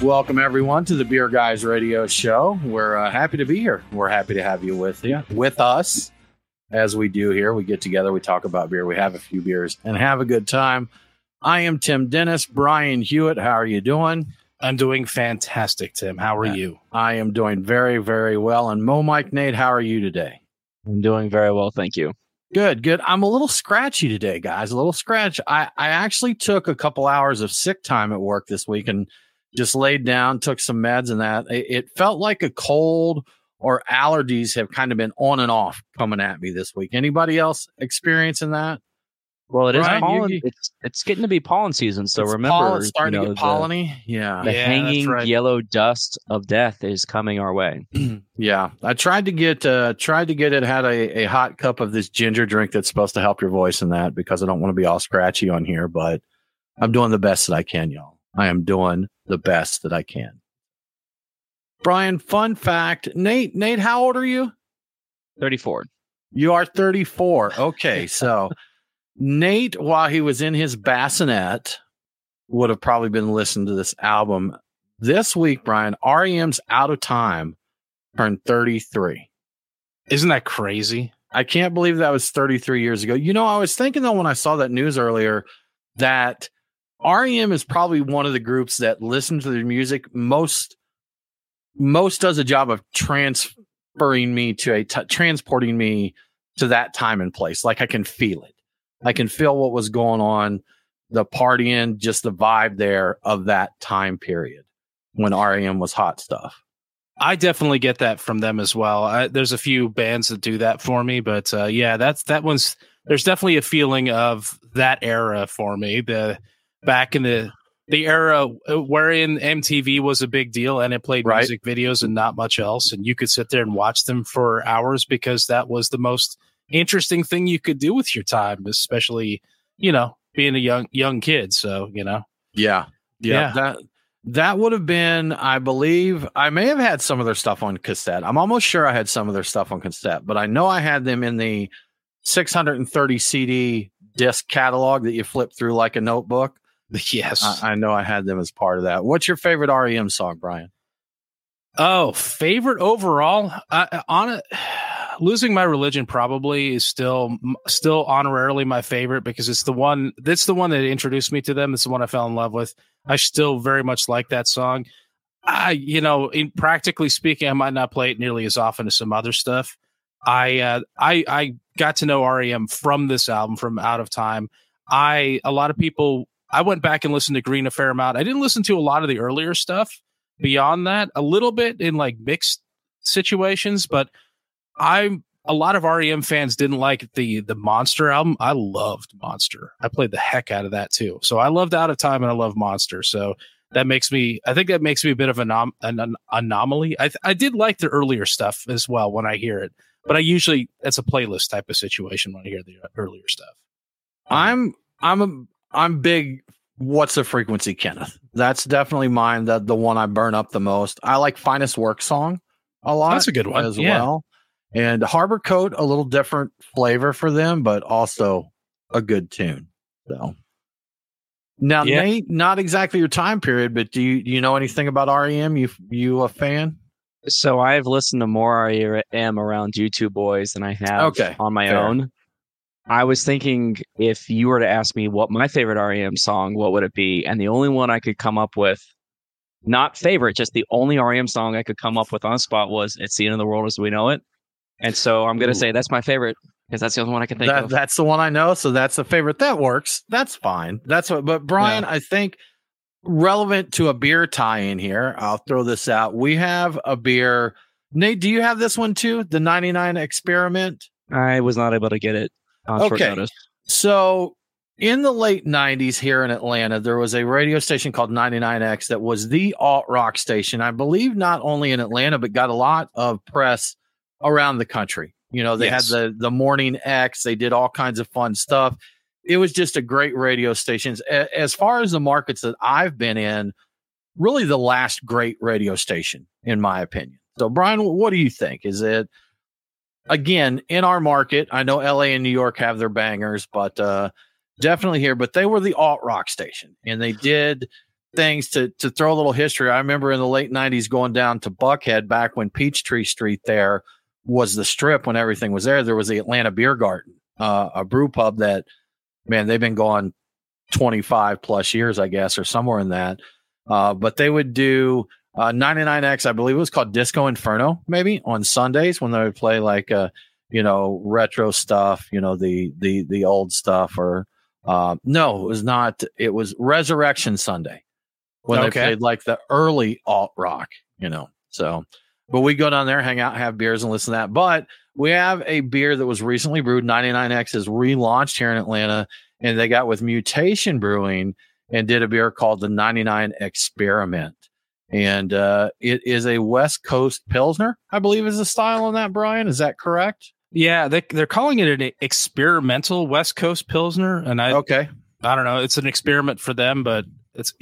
Welcome, everyone, to the Beer Guys Radio Show. We're happy to be here. We're happy to have you with us, as we do here. We get together, we talk about beer, we have a few beers, and have a good time. I am Tim Dennis. Brian Hewitt, how are you doing? I'm doing fantastic, Tim. How are you? I am doing very, very well. And Mo Mike Nate, how are you today? I'm doing very well, thank you. Good. I'm a little scratchy today, guys. A little scratch. I actually took a couple hours of sick time at work this week and just laid down, took some meds and that. It felt like a cold or allergies have kind of been on and off coming at me this week. Anybody else experiencing that? Well, it is Brian, pollen. It's getting to be pollen season, so remember, pollen starting to get polleny. The hanging yellow dust of death is coming our way. Yeah, I tried to get it. Had a hot cup of this ginger drink that's supposed to help your voice and that, because I don't want to be all scratchy on here, but I'm doing the best that I can, y'all. I am doing the best that I can. Brian, fun fact, Nate, how old are you? 34. You are 34. Okay, so Nate, while he was in his bassinet, would have probably been listening to this album. This week, Brian, REM's Out of Time turned 33. Isn't that crazy? I can't believe that was 33 years ago. You know, I was thinking, though, when I saw that news earlier, that REM is probably one of the groups that listen to their music most does a job of transporting me to that time and place. Like, I can feel it. I can feel what was going on, the partying, just the vibe there of that time period when REM was hot stuff. I definitely get that from them as well. There's a few bands that do that for me, but there's definitely a feeling of that era for me. Back in the era wherein MTV was a big deal and it played music videos and not much else. And you could sit there and watch them for hours because that was the most interesting thing you could do with your time, especially, being a young kid. So, Yeah. That would have been, I believe, I may have had some of their stuff on cassette. I'm almost sure I had some of their stuff on cassette, but I know I had them in the 630 CD disc catalog that you flip through like a notebook. Yes. I know I had them as part of that. What's your favorite REM song, Brian? Oh, favorite overall? Losing My Religion probably is still honorarily my favorite because it's the one that introduced me to them. It's the one I fell in love with. I still very much like that song. In practically speaking, I might not play it nearly as often as some other stuff. I got to know REM from this album, from Out of Time. I went back and listened to Green a fair amount. I didn't listen to a lot of the earlier stuff beyond that, a little bit in like mixed situations, but a lot of REM fans didn't like the Monster album. I loved Monster. I played the heck out of that too. So I loved Out of Time and I love Monster. So I think that makes me a bit of an anomaly. I did like the earlier stuff as well when I hear it, but it's a playlist type of situation when I hear the earlier stuff. I'm big. What's the Frequency, Kenneth? That's definitely mine. The one I burn up the most. I like Finest Work Song a lot. That's a good one as well. And Harbor Coat, a little different flavor for them, but also a good tune. So now, Nate, not exactly your time period, but do you know anything about REM? You a fan? So I've listened to more REM around you two boys than I have on my own. I was thinking, if you were to ask me what my favorite REM song, what would it be? And the only one I could come up with, not favorite, just the only REM song I could come up with on the spot was It's the End of the World as We Know It. And so I'm going to say that's my favorite because that's the only one I can think of. That's the one I know. So that's the favorite. That works. That's fine. But Brian, I think relevant to a beer tie-in here, I'll throw this out. We have a beer. Nate, do you have this one too? The 99 Experiment? I was not able to get it on short notice. So in the late 90s here in Atlanta, there was a radio station called 99X that was the alt-rock station. I believe not only in Atlanta, but got a lot of press around the country. They had the Morning X. They did all kinds of fun stuff. It was just a great radio station. As far as the markets that I've been in, really the last great radio station, in my opinion. So, Brian, what do you think? Is it, again, in our market, I know LA and New York have their bangers, but definitely here, but they were the alt rock station, and they did things to throw a little history. I remember in the late 90s going down to Buckhead back when Peachtree Street there was the strip when everything was there. There was the Atlanta Beer Garden, a brew pub that, man, they've been going 25 plus years, I guess, or somewhere in that. But they would do 99X, I believe it was called Disco Inferno, maybe on Sundays when they would play like, retro stuff, the old stuff, or no, it was not. It was Resurrection Sunday when they played like the early alt rock, so, but we go down there, hang out, have beers and listen to that. But we have a beer that was recently brewed. 99X is relaunched here in Atlanta, and they got with Mutation Brewing and did a beer called the 99 Experiment. And it is a West Coast Pilsner, I believe is the style on that, Brian. Is that correct? Yeah, they're calling it an experimental West Coast Pilsner. And I don't know. It's an experiment for them, but it's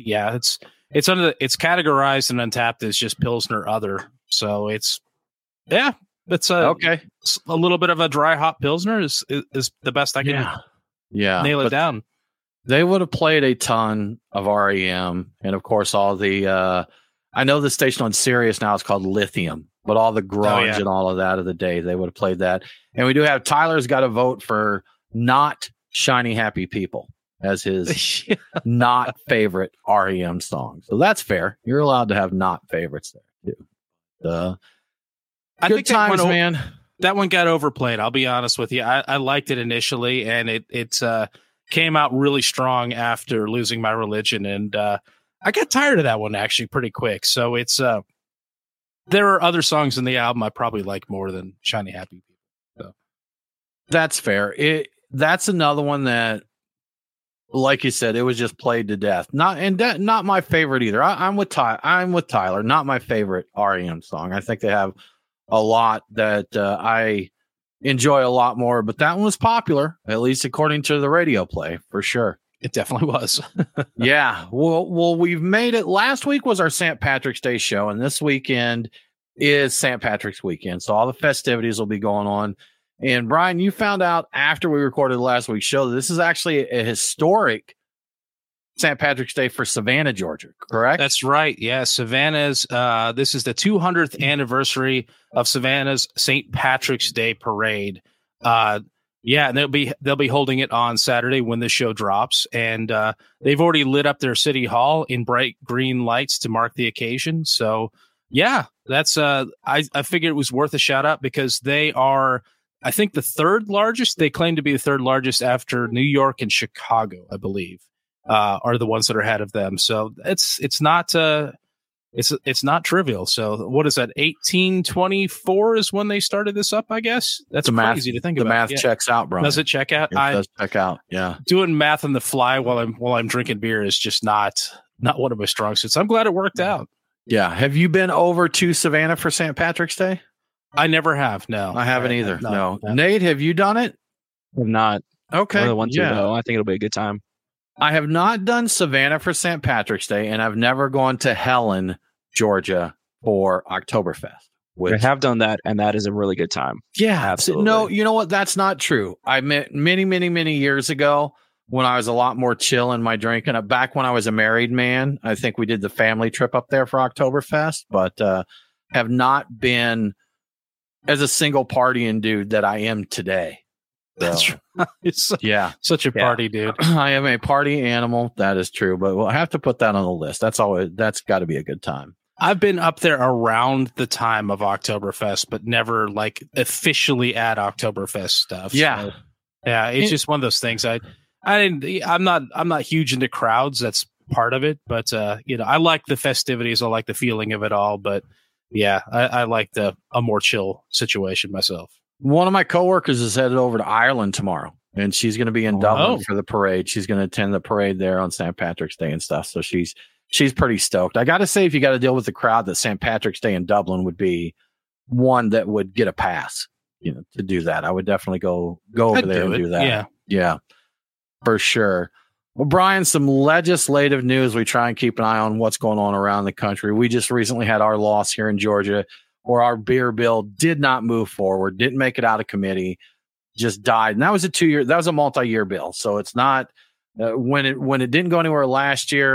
categorized and Untapped as just Pilsner other. So it's a little bit of a dry hop Pilsner is the best I can nail it down. They would have played a ton of REM, and of course all the I know the station on Sirius now is called Lithium, but all the grunge and all of that of the day, they would have played that. And we do have Tyler's got to vote for Not Shiny Happy People as his not favorite REM song. So that's fair. You're allowed to have not favorites there too. I think times, man. That one got overplayed. I'll be honest with you. I liked it initially, and it came out really strong after Losing My Religion, and I got tired of that one actually pretty quick. So it's there are other songs in the album I probably like more than Shiny Happy People. So that's fair. That's another one that, like you said, it was just played to death. Not my favorite either. I'm with Tyler. Not my favorite REM song. I think they have a lot that I enjoy a lot more, but that one was popular, at least according to the radio play, for sure. It definitely was. Yeah. Well, we've made it. Last week was our St. Patrick's Day show, and this weekend is St. Patrick's weekend. So all the festivities will be going on. And Brian, you found out after we recorded last week's show that this is actually a historic St. Patrick's Day for Savannah, Georgia, correct? That's right. Yeah. Savannah's, this is the 200th anniversary of Savannah's St. Patrick's Day parade. And they'll be holding it on Saturday when the show drops, and they've already lit up their city hall in bright green lights to mark the occasion. So yeah, that's I figured it was worth a shout out because they are, I think, the third largest. They claim to be the third largest after New York and Chicago, I believe, are the ones that are ahead of them. So it's not trivial. So what is that? 1824 is when they started this up, I guess. That's crazy to think about. The math checks out, bro. Does it check out? It does check out. Yeah. Doing math on the fly while I'm drinking beer is just not one of my strong suits. I'm glad it worked out. Yeah. Have you been over to Savannah for St. Patrick's Day? I never have. No, I haven't either. No. Nate, have you done it? I'm not. Okay. I want to though. I think it'll be a good time. I have not done Savannah for St. Patrick's Day, and I've never gone to Helen, Georgia for Oktoberfest. I have done that, and that is a really good time. Yeah. Absolutely. No, you know what? That's not true. I met many, many, many years ago when I was a lot more chill in my drinking. Back when I was a married man, I think we did the family trip up there for Oktoberfest, but have not been as a single partying dude that I am today. That's right. Such a party dude. I am a party animal. That is true, but we'll have to put that on the list. That's got to be a good time. I've been up there around the time of Oktoberfest, but never like officially at Oktoberfest stuff. Yeah. So, yeah. It's just one of those things. I'm not huge into crowds. That's part of it, but I like the festivities. I like the feeling of it all, but yeah, I like a more chill situation myself. One of my coworkers is headed over to Ireland tomorrow, and she's going to be in Dublin for the parade. She's going to attend the parade there on St. Patrick's Day and stuff. So she's pretty stoked. I got to say, if you got to deal with the crowd, that St. Patrick's Day in Dublin would be one that would get a pass, to do that. I would definitely go over there and do that. Yeah, for sure. Well, Brian, some legislative news. We try and keep an eye on what's going on around the country. We just recently had our loss here in Georgia, where our beer bill did not move forward, didn't make it out of committee, just died. And that was a multi-year bill. So it's not when it didn't go anywhere last year.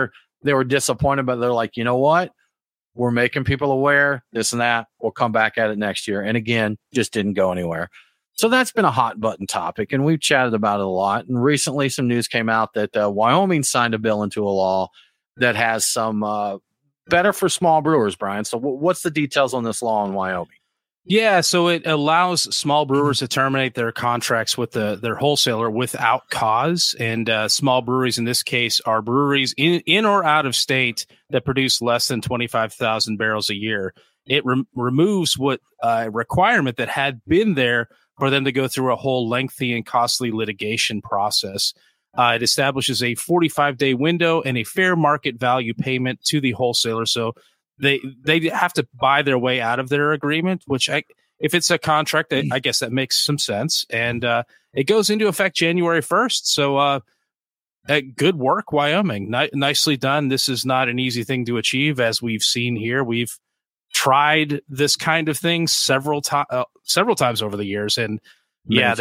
They were disappointed, but they're like, you know what? We're making people aware, this and that. We'll come back at it next year. And again, just didn't go anywhere. So that's been a hot button topic, and we've chatted about it a lot. And recently some news came out that Wyoming signed a bill into a law that has some better for small brewers, Brian. So what's the details on this law in Wyoming? Yeah, so it allows small brewers to terminate their contracts with their wholesaler without cause. And small breweries in this case are breweries in or out of state that produce less than 25,000 barrels a year. It removes what requirement that had been there for them to go through a whole lengthy and costly litigation process. It establishes a 45-day window and a fair market value payment to the wholesaler. So they have to buy their way out of their agreement, which if it's a contract, I guess that makes some sense. And it goes into effect January 1st. So good work, Wyoming. Nicely done. This is not an easy thing to achieve, as we've seen here. We've tried this kind of thing several times over the years, and we're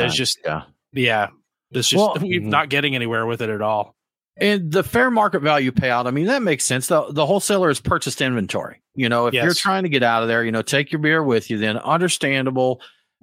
not getting anywhere with it at all. And the fair market value payout, I mean, that makes sense. The wholesaler has purchased inventory. If you're trying to get out of there, take your beer with you, then understandable.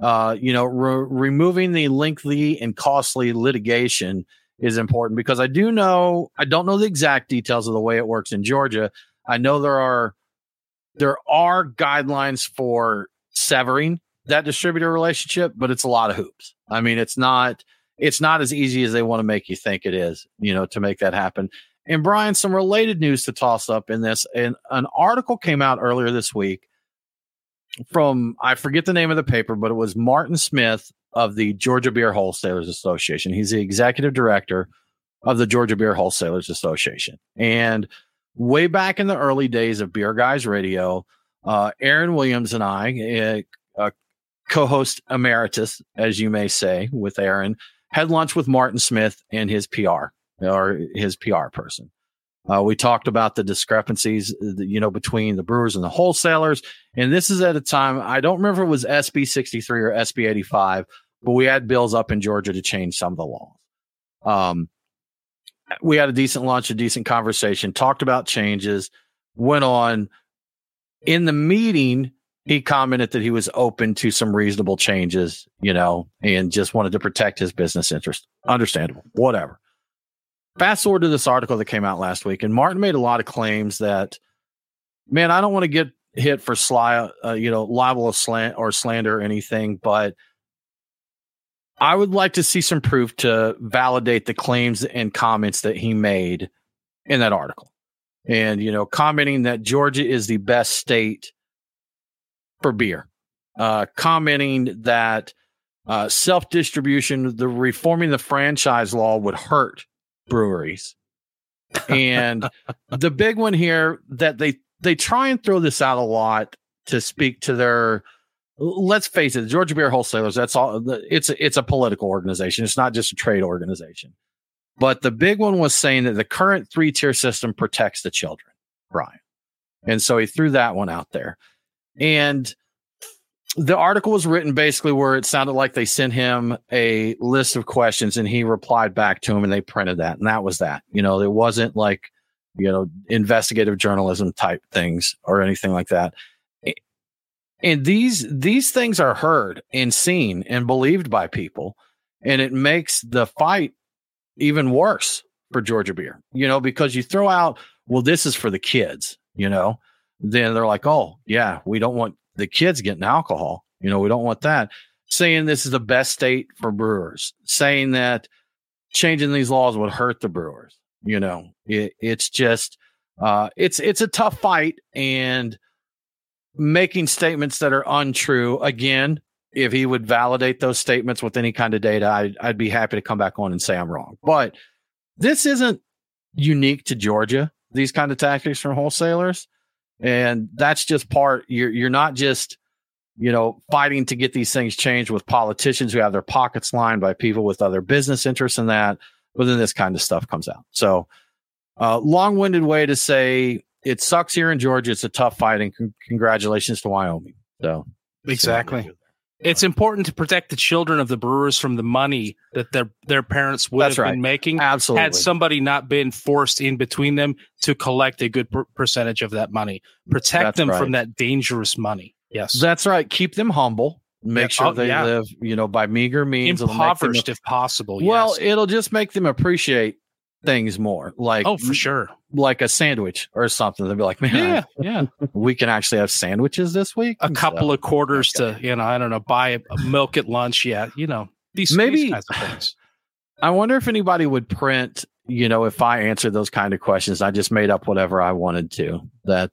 Removing the lengthy and costly litigation is important, because I don't know the exact details of the way it works in Georgia. I know there are guidelines for severing that distributor relationship, but it's a lot of hoops. I mean, it's not as easy as they want to make you think it is, to make that happen. And Brian, some related news to toss up in this. And an article came out earlier this week from, I forget the name of the paper, but it was Martin Smith of the Georgia Beer Wholesalers Association. He's the executive director of the Georgia Beer Wholesalers Association. And way back in the early days of Beer Guys Radio, Aaron Williams and I, co-host emeritus, as you may say, with Aaron, had lunch with Martin Smith and his PR person. We talked about the discrepancies, between the brewers and the wholesalers. And this is at a time, I don't remember if it was SB 63 or SB 85, but we had bills up in Georgia to change some of the laws. We had a decent lunch, a decent conversation, talked about changes, went on. In the meeting, he commented that he was open to some reasonable changes, and just wanted to protect his business interest. Understandable, whatever. Fast forward to this article that came out last week, and Martin made a lot of claims that, man, I don't want to get hit for libel of slander or anything, but I would like to see some proof to validate the claims and comments that he made in that article. And, commenting that Georgia is the best state for beer, commenting that self-distribution, the reforming the franchise law would hurt breweries. And the big one here that they try and throw this out a lot to speak to their, let's face it, the Georgia Beer Wholesalers, that's all. It's a political organization. It's not just a trade organization. But the big one was saying that the current 3-tier system protects the children, Brian. And so he threw that one out there. And the article was written basically where it sounded like they sent him a list of questions and he replied back to them, and they printed that. And that was that. It wasn't like, investigative journalism type things or anything like that. And these things are heard and seen and believed by people. And it makes the fight even worse for Georgia beer, because you throw out, well, this is for the kids, then they're like, oh yeah, we don't want the kids getting alcohol. We don't want that. Saying this is the best state for brewers, saying that changing these laws would hurt the brewers. It's just, it's a tough fight, and making statements that are untrue. Again, if he would validate those statements with any kind of data, I'd be happy to come back on and say I'm wrong. But this isn't unique to Georgia, these kind of tactics from wholesalers. And that's just part, you're not just, fighting to get these things changed with politicians who have their pockets lined by people with other business interests in that, but then this kind of stuff comes out. So long-winded way to say it sucks here in Georgia. It's a tough fight, and congratulations to Wyoming. So exactly. It's important to protect the children of the brewers from the money that their parents would have been making. Absolutely. Had somebody not been forced in between them to collect a good percentage of that money. Protect them from that dangerous money. Yes. That's right. Keep them humble. Make sure they live, by meager means. Impoverished if possible. Well, it'll just make them appreciate things more. Like, for sure. Like a sandwich or something. They'll be like, man, we can actually have sandwiches this week. A couple of quarters to, I don't know, buy milk at lunch. Yeah. These kinds of things. I wonder if anybody would print, if I answered those kind of questions. I just made up whatever I wanted to. That,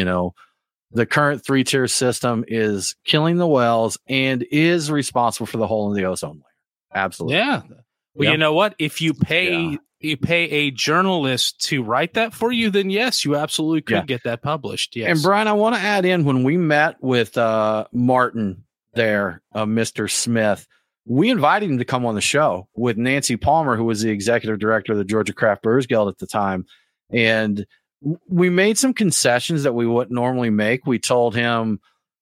the current 3-tier system is killing the whales and is responsible for the hole in the ozone layer. Absolutely. Yeah. Well, you know what? If you pay a journalist to write that for you, then yes, you absolutely could get that published. Yes. And Brian, I want to add in, when we met with Martin there, Mr. Smith, we invited him to come on the show with Nancy Palmer, who was the executive director of the Georgia Craft Brewers Guild at the time. And we made some concessions that we wouldn't normally make. We told him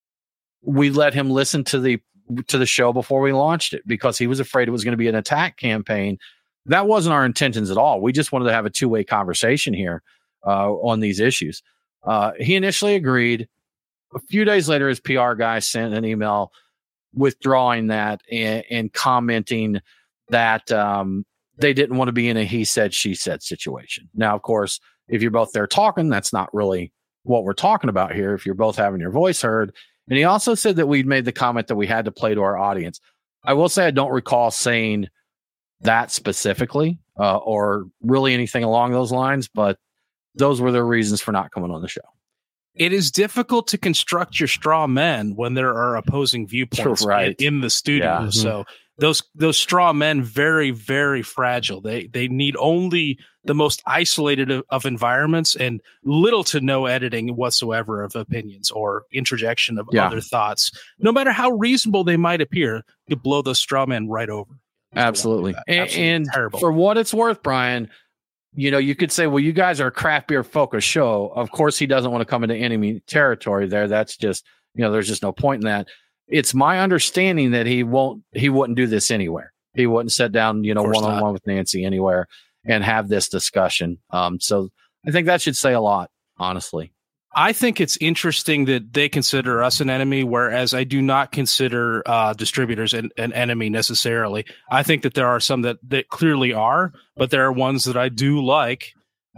we let him listen to the show before we launched it because he was afraid it was going to be an attack campaign. That wasn't our intentions at all. We just wanted to have a two-way conversation here on these issues. He initially agreed. A few days later, his PR guy sent an email withdrawing that and commenting that they didn't want to be in a he said, she said situation. Now, of course, if you're both there talking, that's not really what we're talking about here. If you're both having your voice heard. And he also said that we'd made the comment that we had to play to our audience. I will say I don't recall saying that specifically or really anything along those lines, but those were their reasons for not coming on the show. It is difficult to construct your straw men when there are opposing viewpoints in the studio. Yeah. So those straw men, very, very fragile. They need only the most isolated of environments and little to no editing whatsoever of opinions or interjection of other thoughts. No matter how reasonable they might appear, you blow those straw men right over. Absolutely. And terrible. For what it's worth, Brian, you could say, well, you guys are a craft beer focused show. Of course, he doesn't want to come into enemy territory there. That's just, there's just no point in that. It's my understanding that he wouldn't do this anywhere. He wouldn't sit down, one-on-one with Nancy anywhere and have this discussion. So I think that should say a lot, honestly. I think it's interesting that they consider us an enemy, whereas I do not consider distributors an enemy necessarily. I think that there are some that clearly are, but there are ones that I do like,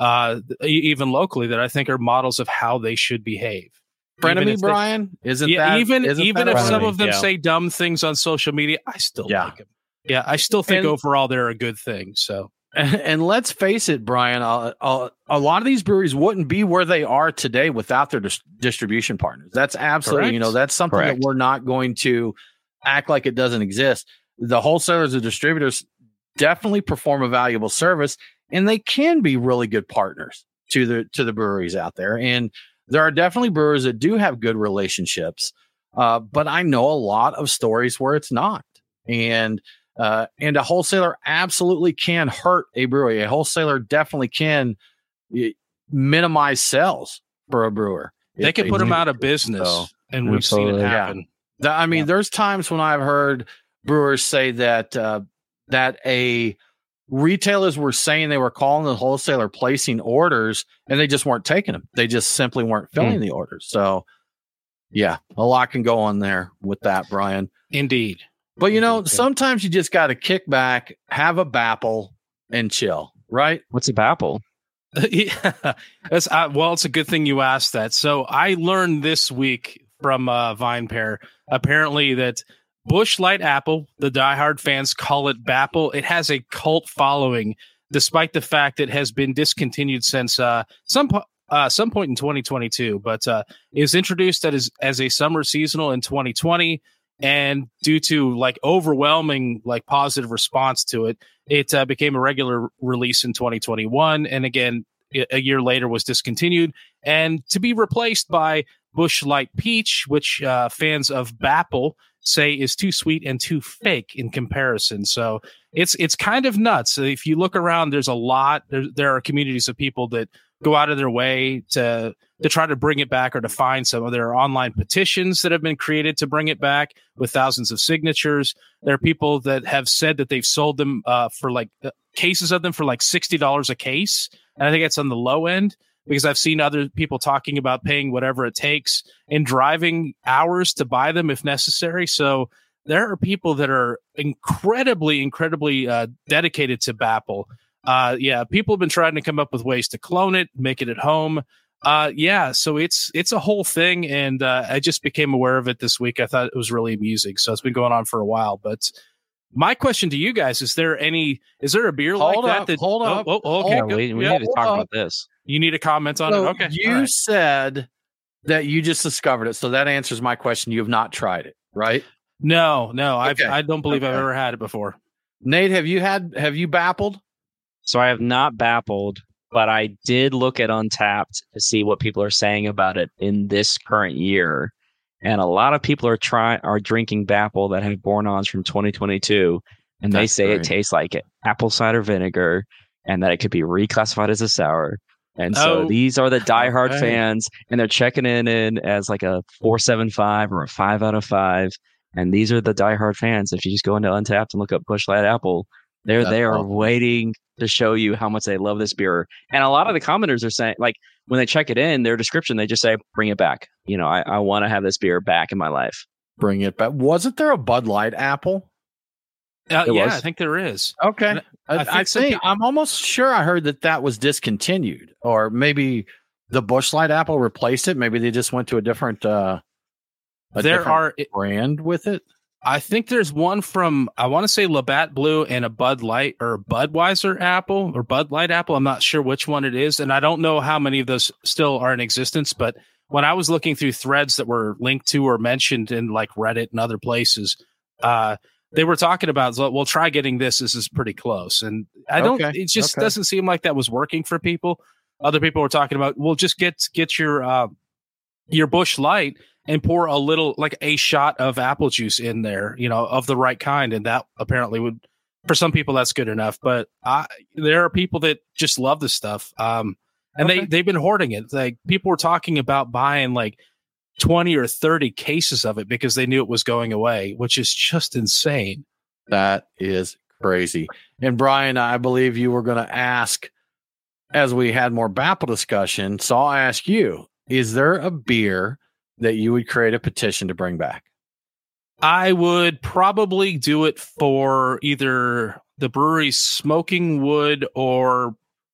even locally, that I think are models of how they should behave. Frenemy, Brian? Isn't that even if some of them say dumb things on social media, I still like them. Yeah, I still think overall they're a good thing. So. And let's face it, Brian, a lot of these breweries wouldn't be where they are today without their distribution partners. That's absolutely, that's something that we're not going to act like it doesn't exist. The wholesalers and distributors definitely perform a valuable service, and they can be really good partners to the breweries out there. And there are definitely brewers that do have good relationships, but I know a lot of stories where it's not. And a wholesaler absolutely can hurt a brewery. A wholesaler definitely can minimize sales for a brewer. They can put them out of business, and we've seen it happen. Yeah. I mean, there's times when I've heard brewers say that retailers were saying they were calling the wholesaler placing orders, and they just weren't taking them. They just simply weren't filling the orders. So, yeah, a lot can go on there with that, Brian. Indeed. But, sometimes you just got to kick back, have a Bapple, and chill, right? What's a Bapple? Yeah, it's a good thing you asked that. So I learned this week from VinePair, apparently, that Busch Light Apple, the diehard fans call it Bapple. It has a cult following, despite the fact it has been discontinued since some point in 2022. But it was introduced as a summer seasonal in 2020. And due to overwhelming positive response to it, it became a regular release in 2021. And again, a year later was discontinued and to be replaced by Busch Light Peach, which fans of Bapple say is too sweet and too fake in comparison. So it's kind of nuts. If you look around, there's a lot. There are communities of people that go out of their way to to try to bring it back or to find some of their online petitions that have been created to bring it back with thousands of signatures. There are people that have said that they've sold them for like cases of them for like $60 a case. And I think it's on the low end, because I've seen other people talking about paying whatever it takes and driving hours to buy them if necessary. So there are people that are incredibly dedicated to Bapple. People have been trying to come up with ways to clone it, make it at home. So it's a whole thing, and I just became aware of it this week. I thought it was really amusing. So it's been going on for a while. But my question to you guys, is there a beer hold like up, that? Hold up. Okay. We need to talk about this. You need a comment on it? Okay. You said that you just discovered it. So that answers my question. You have not tried it, right? No. Okay. I don't believe I've ever had it before. Nate, have you Bappled? So I have not Bappled, but I did look at Untapped to see what people are saying about it in this current year. And a lot of people are drinking Bapple that have born-ons from 2022. And they say it tastes like apple cider vinegar and that it could be reclassified as a sour. And so these are the diehard fans, and they're checking in as like a 4.75 or a 5 out of 5. And these are the diehard fans. If you just go into Untapped and look up Busch Light Apple, they are waiting to show you how much they love this beer. And a lot of the commenters are saying, like, when they check it in, their description, they just say, bring it back. I want to have this beer back in my life. Bring it back. Wasn't there a Bud Light Apple? I think there is. Okay. I think I'm almost sure I heard that was discontinued, or maybe the Busch Light Apple replaced it. Maybe they just went to a different brand with it. I think there's one from, I want to say Labatt Blue and a Bud Light or Budweiser Apple or Bud Light Apple. I'm not sure which one it is. And I don't know how many of those still are in existence. But when I was looking through threads that were linked to or mentioned in like Reddit and other places, they were talking about, well, try getting this. This is pretty close. And it just doesn't seem like that was working for people. Other people were talking about, well, just get your Busch Light and pour a little, like a shot of apple juice in there, of the right kind. And that apparently would, for some people, that's good enough. But there are people that just love this stuff. And they've been hoarding it. Like, people were talking about buying like 20 or 30 cases of it because they knew it was going away, which is just insane. That is crazy. And Brian, I believe you were going to ask, as we had more Bapple discussion, so I'll ask you, is there a beer that you would create a petition to bring back? I would probably do it for either the brewery's Smoking Wood or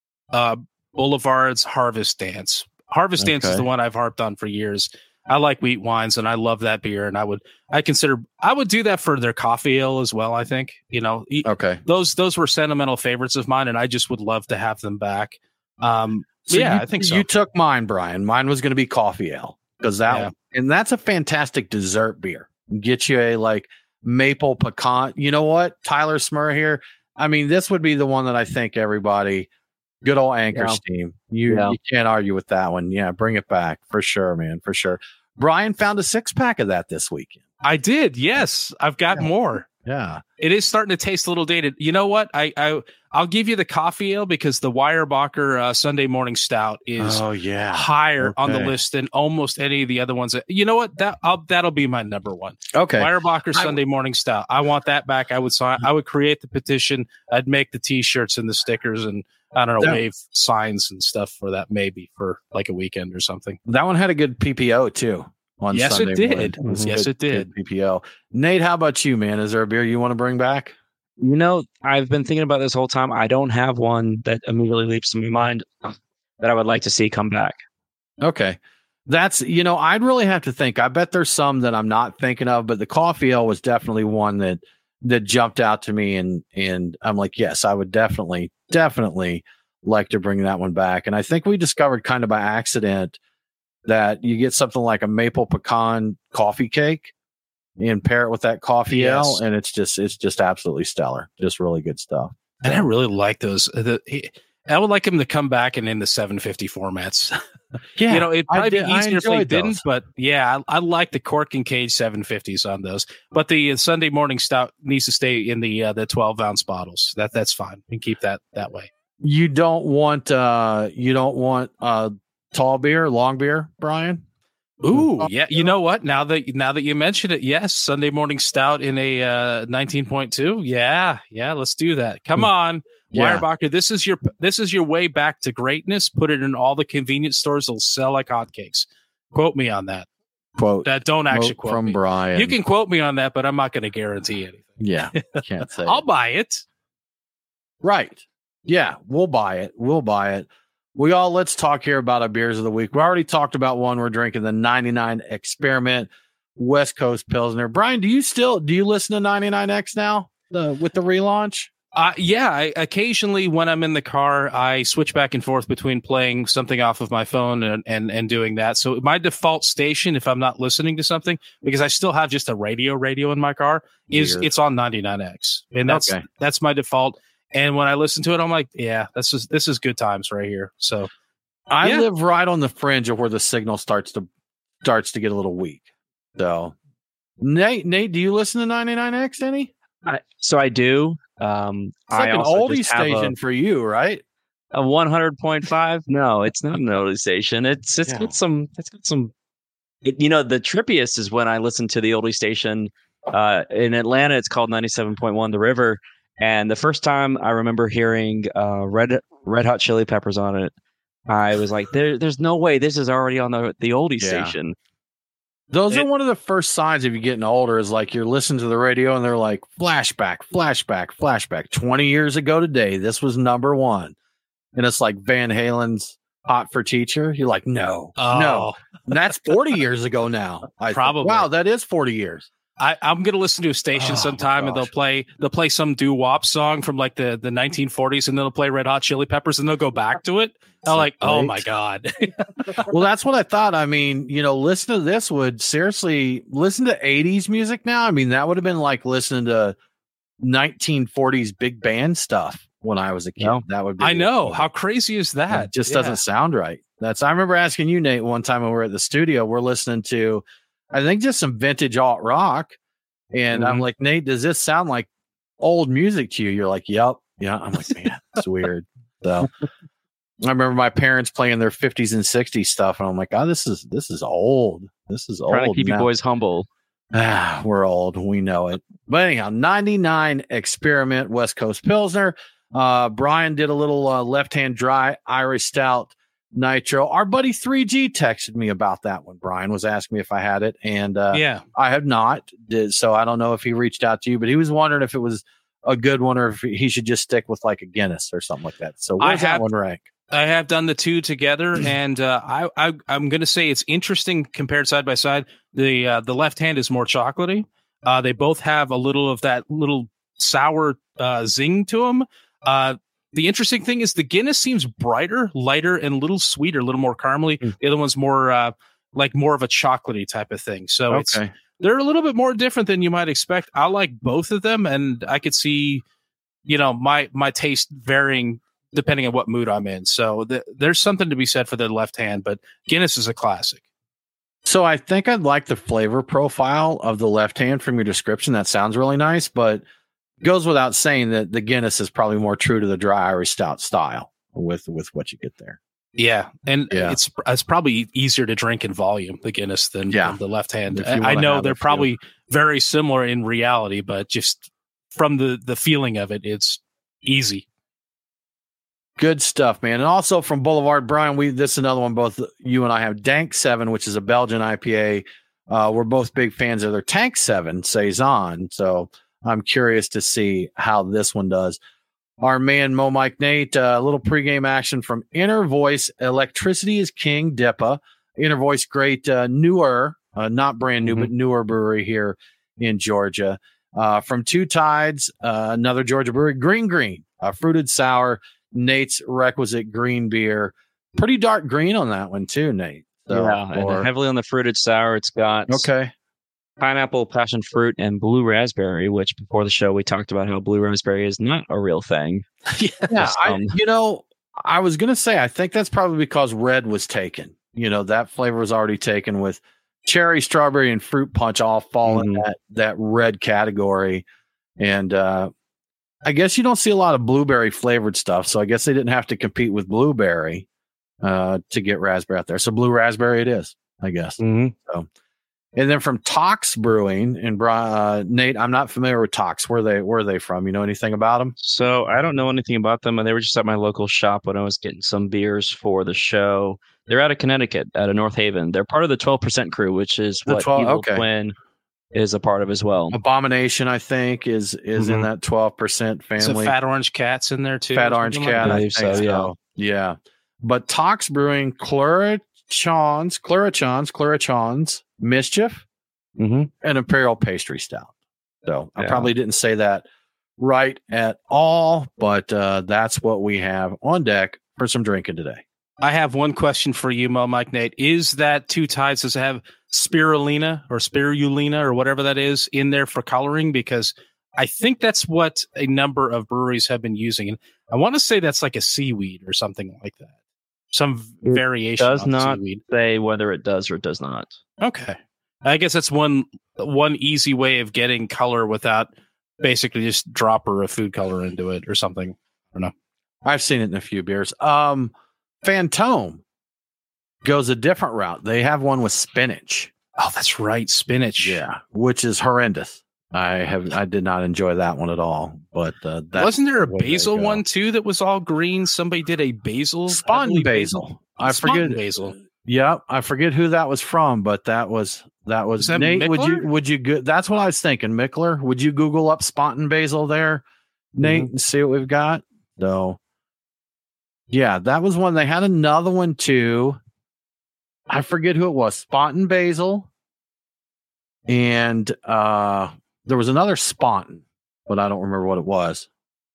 Boulevard's Harvest Dance. Harvest Dance is the one I've harped on for years. I like wheat wines and I love that beer, and I would do that for their coffee ale as well. I think, those were sentimental favorites of mine, and I just would love to have them back. I think so. You took mine, Brian. Mine was going to be coffee ale, because and that's a fantastic dessert beer. Get you a like maple pecan. You know what, Tyler Smurr here. I mean, this would be the one that I think everybody. Good old Anchor Steam. You can't argue with that one. Yeah, bring it back for sure, man, for sure. Brian found a 6-pack of that this weekend. I did. Yes, I've got more. Yeah, it is starting to taste a little dated. You know what? I'll give you the coffee ale, because the Weyerbacher Sunday Morning Stout is higher on the list than almost any of the other ones. You know what? That'll be my number one. Okay, Weyerbacher Sunday Morning Stout. I want that back. I would sign. I would create the petition. I'd make the T-shirts and the stickers and, I don't know, wave signs and stuff for that, maybe for like a weekend or something. That one had a good PPO too. Yes, Sunday it did. Morning. Yes, it did. PPO. Nate, how about you, man? Is there a beer you want to bring back? I've been thinking about this whole time. I don't have one that immediately leaps to my mind that I would like to see come back. Okay. That's, I'd really have to think. I bet there's some that I'm not thinking of, but the coffee ale was definitely one that jumped out to me. And I'm like, yes, I would definitely like to bring that one back. And I think we discovered kind of by accident that you get something like a maple pecan coffee cake and pair it with that coffee ale, and it's just absolutely stellar. Just really good stuff. And I really like those. I would like him to come back and in the 750 formats. Yeah, it'd probably be easier if they didn't, but I like the cork and cage 750s on those. But the Sunday Morning Stout needs to stay in the 12-ounce bottles. That's fine. We can keep that way. You don't want tall beer, long beer, Brian? Ooh, yeah. You know what? Now that you mention it, yes, Sunday morning stout in a 19.2. Yeah, let's do that. Come on, Weyerbacher. This is your way back to greatness. Put it in all the convenience stores; they'll sell like hotcakes. Quote me on that. Quote that. Don't actually quote from me. Brian. You can quote me on that, but I'm not going to guarantee anything. Yeah, can't say. I'll buy it. Right. Yeah, we'll buy it. Let's talk here about our beers of the week. We already talked about one. We're drinking the 99 Experiment West Coast Pilsner. Brian, do you listen to 99X now with the relaunch? Yeah. Occasionally when I'm in the car, I switch back and forth between playing something off of my phone and doing that. So my default station, if I'm not listening to something, because I still have just a radio in my car, it's on 99X, and that's my default. And when I listen to it, I'm like, yeah, this is good times right here. So I live right on the fringe of where the signal starts to get a little weak. So Nate, do you listen to 99X any? So I do. It's like an oldie station for you, right? A 100.5? No, it's not an oldie station. It's got some. The trippiest is when I listen to the oldie station in Atlanta. It's called 97.1 The River. And the first time I remember hearing Red Hot Chili Peppers on it, I was like, "There's no way this is already on the oldie station." Those are one of the first signs of you getting older. Is like you're listening to the radio and they're like flashback. 20 years ago today, this was number one, and it's like Van Halen's "Hot for Teacher." You're like, no, and that's 40 years ago now. Probably. Wow, that is 40 years. I'm gonna listen to a station sometime, and they'll play some doo-wop song from like the 1940s, and they'll play Red Hot Chili Peppers, and they'll go back to it. I'm like, oh my god. Well, that's what I thought. I mean, listen to this would seriously listen to 80s music now. I mean, that would have been like listening to 1940s big band stuff when I was a kid. That would be. I know. How crazy is that? It just doesn't sound right. I remember asking you, Nate, one time when we were at the studio. We're listening to, I think, just some vintage alt rock. And I'm like, Nate, does this sound like old music to you? You're like, yep. Yeah. I'm like, man, it's weird. So I remember my parents playing their 50s and 60s stuff. And I'm like, this is old. This is old. Trying to keep you boys humble. We're old. We know it. But anyhow, 99 Experiment West Coast Pilsner. Brian did a little left-hand dry Irish Stout Nitro. Our buddy 3G texted me about that one. Brian was asking me if I had it, and I have not. So I don't know if he reached out to you, but he was wondering if it was a good one or if he should just stick with like a Guinness or something like that. So where's that one rank? I have done the two together, and I'm going to say it's interesting compared side by side. The left hand is more chocolatey. They both have a little of that little sour zing to them. The interesting thing is the Guinness seems brighter, lighter, and a little sweeter, a little more caramely. The other one's more like more of a chocolatey type of thing. So they're a little bit more different than you might expect. I like both of them, and I could see, my taste varying depending on what mood I'm in. So there's something to be said for the left hand, but Guinness is a classic. So I think I'd like the flavor profile of the left hand from your description. That sounds really nice, but goes without saying that the Guinness is probably more true to the dry Irish Stout style with what you get there. Yeah, and it's probably easier to drink in volume, the Guinness, than the left hand. I know they're probably very similar in reality, but just from the feeling of it, it's easy. Good stuff, man. And also from Boulevard, Brian, this is another one both you and I have. Dank 7, which is a Belgian IPA. We're both big fans of their Tank 7 Saison, so I'm curious to see how this one does. Our man, Mo Mike Nate, a little pregame action from Inner Voice. Electricity is King, DIPA. Inner Voice, great, newer, not brand new, but newer brewery here in Georgia. From Two Tides, another Georgia brewery, Green, fruited sour, Nate's requisite green beer. Pretty dark green on that one too, Nate. So, and heavily on the fruited sour. It's got pineapple, passion fruit, and blue raspberry, which before the show we talked about how blue raspberry is not a real thing. I was going to say, I think that's probably because red was taken. That flavor was already taken with cherry, strawberry, and fruit punch all fall in that red category. And I guess you don't see a lot of blueberry flavored stuff. So I guess they didn't have to compete with blueberry. to get raspberry out there. So blue raspberry it is, I guess. Mm-hmm. So, and then from Tox Brewing and Nate, I'm not familiar with Tox. Where are they from? You know anything about them? So I don't know anything about them, and they were just at my local shop when I was getting some beers for the show. They're out of Connecticut, out of North Haven. They're part of the 12% crew, which is what Evil Twin is a part of as well. Abomination, I think, is in that 12% family. So Fat Orange Cat's in there too. Fat Orange Cat, I think so. Yeah. But Tox Brewing, Clarachons, Mischief, and Imperial Pastry Stout. So I probably didn't say that right at all, but that's what we have on deck for some drinking today. I have one question for you, Mo, Mike, Nate. Is that Two Tides, does it have spirulina or whatever that is in there for coloring? Because I think that's what a number of breweries have been using. And I want to say that's like a seaweed or something like that. Some variation. Does not seaweed. Say whether it does or does not. Okay. I guess that's one easy way of getting color without basically just dropper of food color into it or something. I don't know. I've seen it in a few beers. Fantôme goes a different route. They have one with spinach. Oh, that's right, spinach. Yeah, which is horrendous. I did not enjoy that one at all. But wasn't there a basil one too that was all green? Somebody did a basil, Spaten basil. I forget basil. Yeah, I forget who that was from, but that was Nate. Mickler? Would you go? That's what I was thinking. Mickler. Would you Google up Spaten basil there, Nate, and see what we've got? No. Yeah, that was one. They had another one too. I forget who it was. Spaten basil, and there was another Spaten, but I don't remember what it was.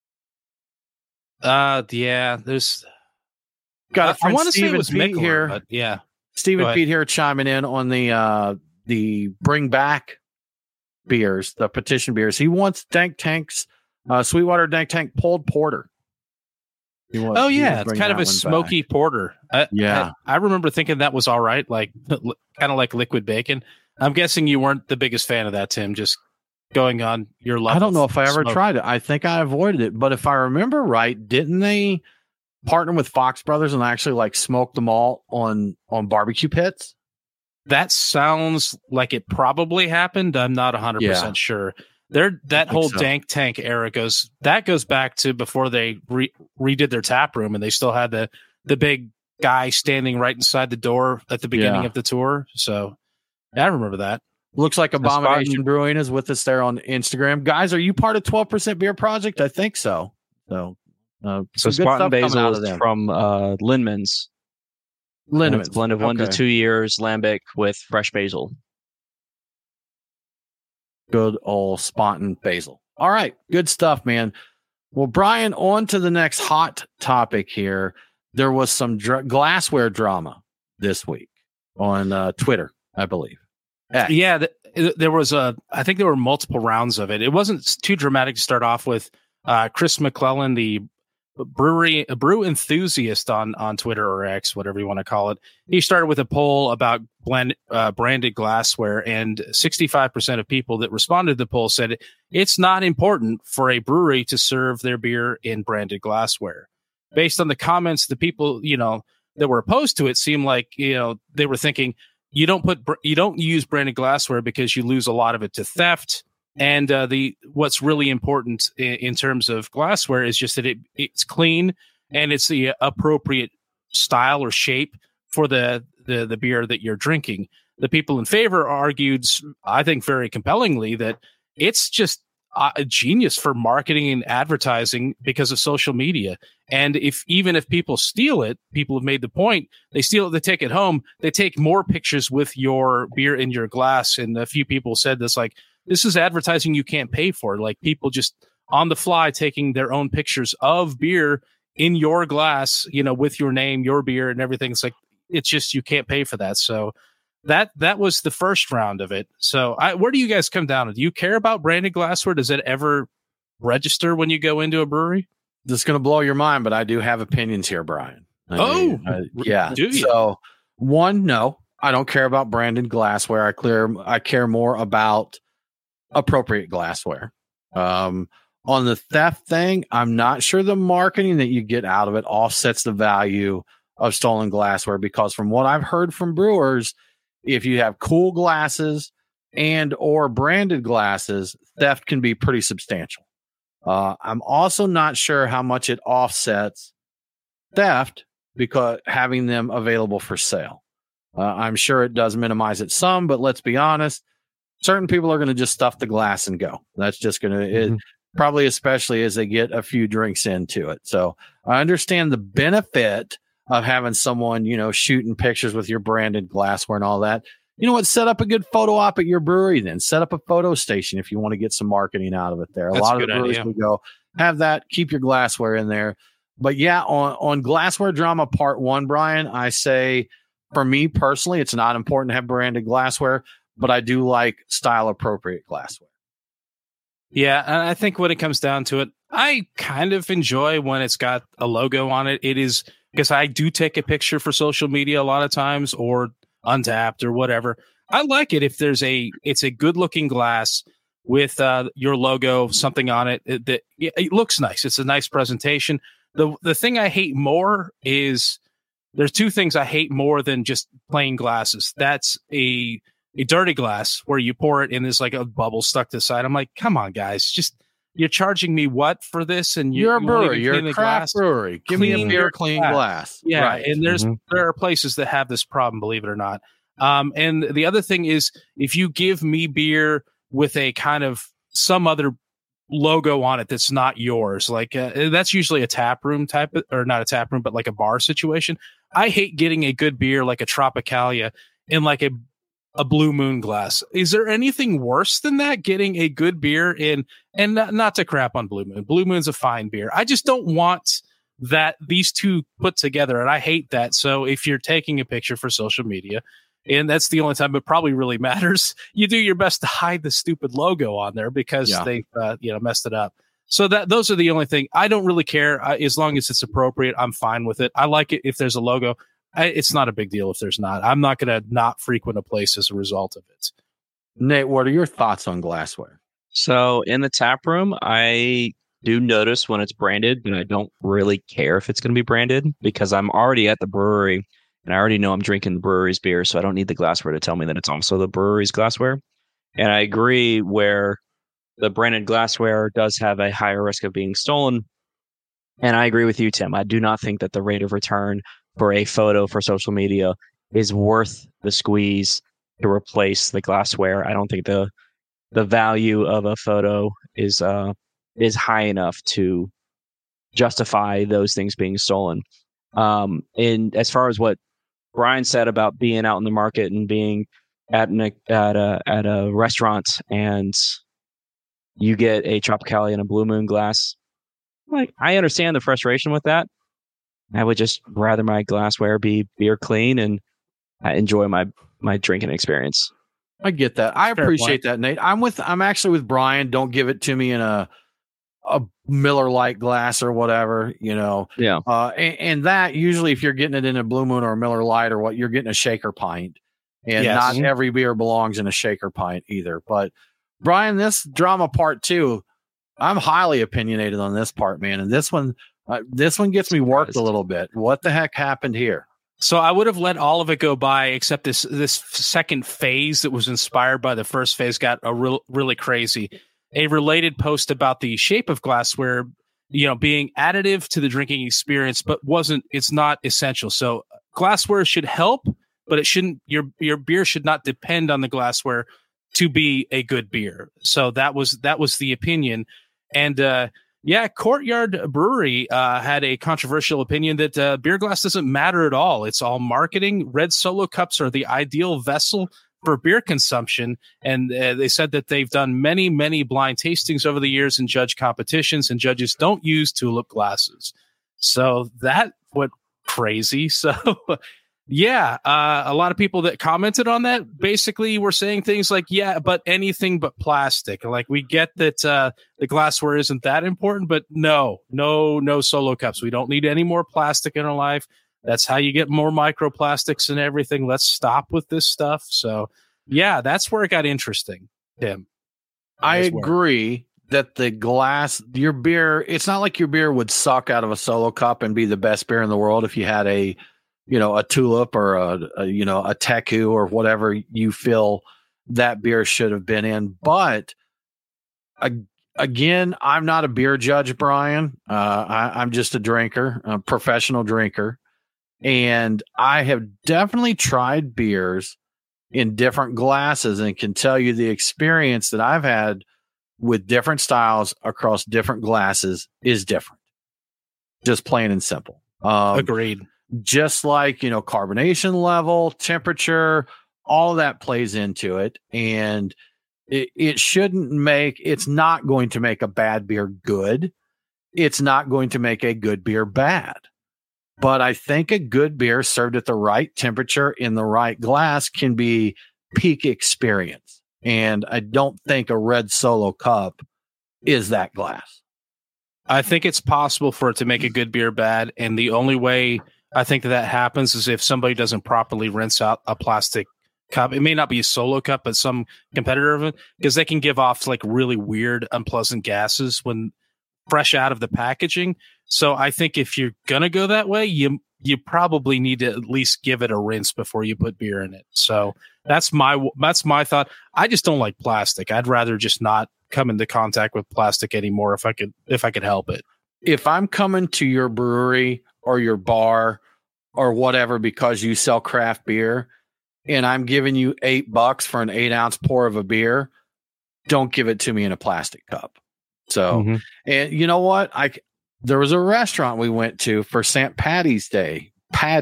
Yeah, there's. Got I want to say it was Pete Mickler, here. but yeah, Stephen Pete here chiming in on the bring back beers, the petition beers. He wants Dank Tank's Sweetwater Dank Tank pulled porter. It's kind of a smoky porter. I remember thinking that was all right, like kind of like liquid bacon. I'm guessing you weren't the biggest fan of that, Tim. Just going on your level. I don't know if I ever tried it. I think I avoided it, but if I remember right, didn't they partner with Fox Brothers and actually like smoke them all on barbecue pits? That sounds like it probably happened. I'm not 100% sure. That whole Dank Tank era goes back to before they redid their tap room, and they still had the big guy standing right inside the door at the beginning of the tour. So I remember that. Looks like Abomination Brewing is with us there on Instagram. Guys, are you part of 12% Beer Project? I think so. So Spaten basil is from Lindeman's. Lindeman's blend of 1 to 2 years lambic with fresh basil. Good old Spaten basil. All right. Good stuff, man. Well, Brian, on to the next hot topic here. There was some glassware drama this week on Twitter, I believe. Yeah, there was I think there were multiple rounds of it. It wasn't too dramatic to start off with. Chris McClellan, the brew enthusiast on Twitter or X, whatever you want to call it. He started with a poll about branded glassware, and 65% of people that responded to the poll said it's not important for a brewery to serve their beer in branded glassware. Based on the comments, the people, that were opposed to it seemed like, they were thinking you don't use branded glassware because you lose a lot of it to theft. And what's really important in terms of glassware is just that it's clean and it's the appropriate style or shape for the beer that you're drinking. The people in favor argued, I think very compellingly, that it's just a genius for marketing and advertising because of social media. And even if people steal it, people have made the point, they steal it, they take it home, they take more pictures with your beer in your glass. And a few people said this, like, this is advertising you can't pay for. Like, people just on the fly taking their own pictures of beer in your glass, with your name, your beer and everything. It's like, it's just, you can't pay for that. So that was the first round of it. So where do you guys come down? Do you care about branded glassware? Does it ever register when you go into a brewery? This is going to blow your mind, but I do have opinions here, Brian. Yeah. Do you? So one, no, I don't care about branded glassware. I care more about appropriate glassware. On the theft thing, I'm not sure the marketing that you get out of it offsets the value of stolen glassware, because from what I've heard from brewers, if you have cool glasses and or branded glasses, theft can be pretty substantial. I'm also not sure how much it offsets theft because having them available for sale. I'm sure it does minimize it some, but let's be honest, certain people are going to just stuff the glass and go. That's just going to probably, especially as they get a few drinks into it. So I understand the benefit of having someone, shooting pictures with your branded glassware and all that. You know what? Set up a good photo op at your brewery, then set up a photo station if you want to get some marketing out of it there. That's a lot of the breweries will go have that, keep your glassware in there. But yeah, on glassware drama part 1, Brian, I say for me personally, it's not important to have branded glassware, but I do like style appropriate glassware. Yeah, and I think when it comes down to it, I kind of enjoy when it's got a logo on it. It is because I do take a picture for social media a lot of times, or Untapped or whatever. I like it if it's a good looking glass with your logo, something on it that it looks nice. It's a nice presentation. The thing I hate more is there's two things I hate more than just plain glasses. That's a dirty glass where you pour it and there's like a bubble stuck to the side. I'm like, come on, guys, you're charging me what for this? And you're a brewery, you're a craft brewery. Give me a beer clean glass. Yeah, right. And there are places that have this problem, believe it or not. And the other thing is, if you give me beer with a kind of some other logo on it that's not yours, like that's usually a tap room type or not a tap room, but like a bar situation. I hate getting a good beer like a Tropicalia in like a Blue Moon glass. Is there anything worse than that? Getting a good beer in, and not to crap on Blue Moon. Blue Moon's a fine beer. I just don't want that these two put together, and I hate that. So if you're taking a picture for social media, and that's the only time it probably really matters, you do your best to hide the stupid logo on there because they've messed it up. So those are the only thing. I don't really care as long as it's appropriate. I'm fine with it. I like it if there's a logo. It's not a big deal if there's not. I'm not going to not frequent a place as a result of it. Nate, what are your thoughts on glassware? So in the tap room, I do notice when it's branded, and I don't really care if it's going to be branded because I'm already at the brewery and I already know I'm drinking the brewery's beer. So I don't need the glassware to tell me that it's also the brewery's glassware. And I agree where the branded glassware does have a higher risk of being stolen. And I agree with you, Tim. I do not think that the rate of return for a photo for social media is worth the squeeze to replace the glassware. I don't think the value of a photo is high enough to justify those things being stolen. And as far as what Brian said about being out in the market and being at a restaurant and you get a Tropicalia and a Blue Moon glass, like I understand the frustration with that. I would just rather my glassware be beer clean and enjoy my drinking experience. I get that. I appreciate that, Nate. I'm actually with Brian. Don't give it to me in a Miller Lite glass or whatever, Yeah. And that usually if you're getting it in a Blue Moon or a Miller Lite or what, you're getting a shaker pint. And not every beer belongs in a shaker pint either. But Brian, this drama part 2, I'm highly opinionated on this part, man. And this one gets me worked a little bit. What the heck happened here? So I would have let all of it go by, except this second phase that was inspired by the first phase got really crazy. A related post about the shape of glassware, being additive to the drinking experience, but it's not essential. So glassware should help, but it shouldn't. Your beer should not depend on the glassware to be a good beer. So that was the opinion, and Courtyard Brewery had a controversial opinion that beer glass doesn't matter at all. It's all marketing. Red Solo cups are the ideal vessel for beer consumption. And they said that they've done many, many blind tastings over the years and judge competitions, and judges don't use tulip glasses. So that went crazy. So a lot of people that commented on that basically were saying things like, but anything but plastic. Like, we get that the glassware isn't that important, but no Solo cups. We don't need any more plastic in our life. That's how you get more microplastics and everything. Let's stop with this stuff. So that's where it got interesting, Tim. I agree that the glass, your beer, it's not like your beer would suck out of a Solo cup and be the best beer in the world if you had a a Tulip or a Teku or whatever you feel that beer should have been in. But again, I'm not a beer judge, Brian. I'm just a drinker, a professional drinker. And I have definitely tried beers in different glasses and can tell you the experience that I've had with different styles across different glasses is different. Just plain and simple. Agreed. Just like, carbonation level, temperature, all of that plays into it. And it's not going to make a bad beer good. It's not going to make a good beer bad. But I think a good beer served at the right temperature in the right glass can be peak experience. And I don't think a red Solo cup is that glass. I think it's possible for it to make a good beer bad. And the only way I think that happens is if somebody doesn't properly rinse out a plastic cup. It may not be a Solo cup, but some competitor of it, because they can give off like really weird, unpleasant gases when fresh out of the packaging. So I think if you're going to go that way, you probably need to at least give it a rinse before you put beer in it. So that's my thought. I just don't like plastic. I'd rather just not come into contact with plastic anymore if I could help it. If I'm coming to your brewery or your bar or whatever because you sell craft beer and I'm giving you $8 for an 8-ounce pour of a beer, don't give it to me in a plastic cup. So, and you know what? There was a restaurant we went to for St. Paddy's Day